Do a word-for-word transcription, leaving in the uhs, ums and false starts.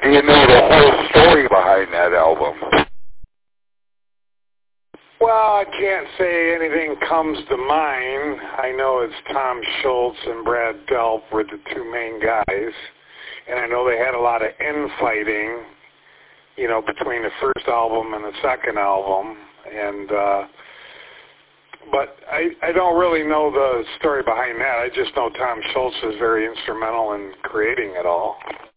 do you know the whole story behind that album? Well, I can't say anything comes to mind. I know it's Tom Schultz and Brad Delp were the two main guys, and I know they had a lot of infighting, you know, between the first album and the second album, and uh, but I, I don't really know the story behind that. I just know Tom Schultz was very instrumental in creating it all.